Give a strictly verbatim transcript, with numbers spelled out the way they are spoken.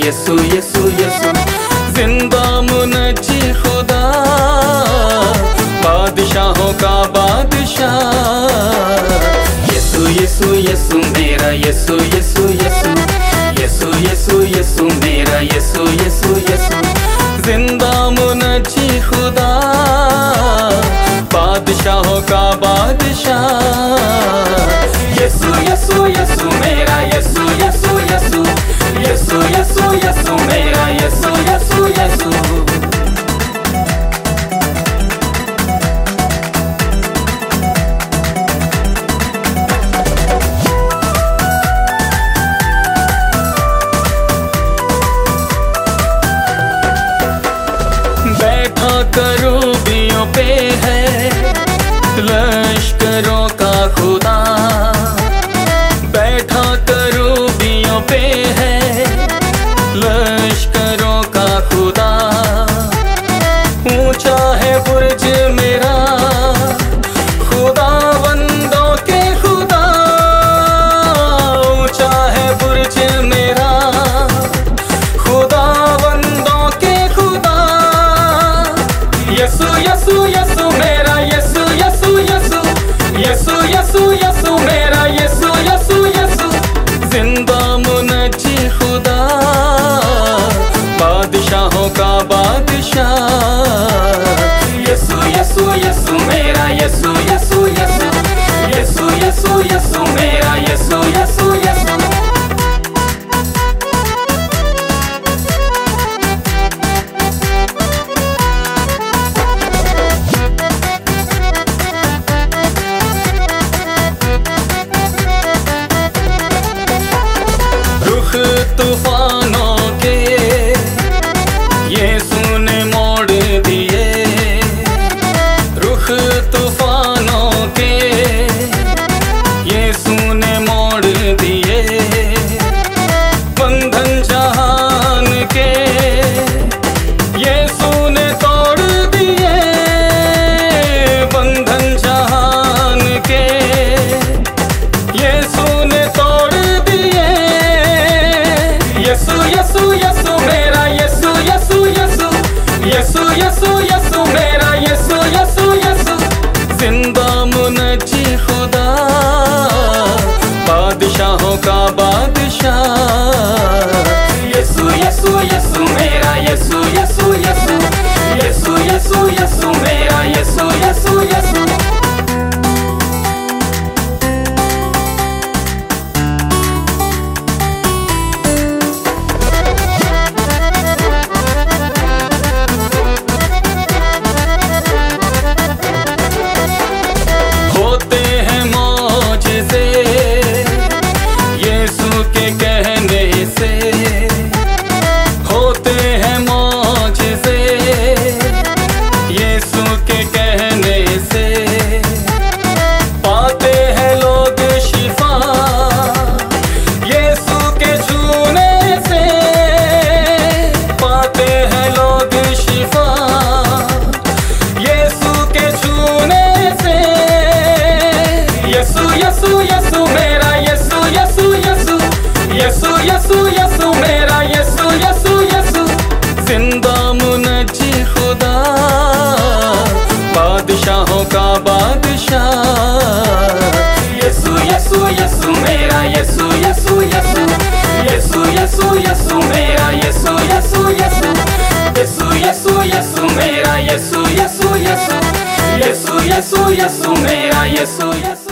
यसु यसु यसु। जिंदा मुनज्जी खुदा, बादशाहों का बादशाह। यसु यसु यसु मेरा यसु यसु यसु। यसु यसु यसु मेरा यसु यसु यसु। जिंदा मुनज्जी खुदा, बादशाहों का बादशाह। यसु यसु यसु मेरा यसु यसु यसु। यसु यसु यसु मेरा यसु यसु यसु। बैठा करूबियों पे है लश्करों का खुदा। बैठा करूबियों पे है लश्करों का खुदा। ऊंचा है बुर्ज मेरा खुदा बंदों के खुदा। ऊंचा है बुर्ज मेरा खुदा बंदों के खुदा। यसु यसु यसु मेरा यसु यसु यसु। यसु यसु यसु मेरा यसु यसु यसु। जिंदा मुनज्जी खुदा, बादशाहों का बादशाह। यसु यसु यसु मेरा यसु यसु यसु। यसु यसु यसु मेरा यसु यसु यसु। रुख तूफानों के यीशु ने मोड़ दिए। रुख तूफानों के यीशु ने मोड़ दिए। बंधन जहान के यीशु ने तोड़ दिए। बंधन जहान के यीशु ने तोड़ दिए। यसु यसु यसु मेरा यसु यसु यसु। यसु यसु यसु मेरा यसु यसु यसु। जिंदा मुनज्जी खुदा, बादशाहों का बादशाह। यसु यसु यसु मेरा यसु यसु यसु। यसु यसु यसु मेरा यसु यसु यसु। होते हैं मौजिज़े यीशु के कहने से। होते हैं मौजिज़े यीशु के कहने से। पाते हैं लोग शिफा यीशु के छूने से। पाते हैं लोग शिफा यीशु के छूने से। यसु यसु यसु मेरा यसु यसु यसु। यसु यसु यसु मेरा यसु यसु यसु। जिंदा मुनज्जी खुदा, बादशाहों का बादशाह। यसु यसु यसु मेरा यसु यसु यसु। यसु यसु यसु मेरा यसु यसु यसु। यसु यसु यसु मेरा यसु यसु यसु। यसु यसु यसु मेरा यसु यसु।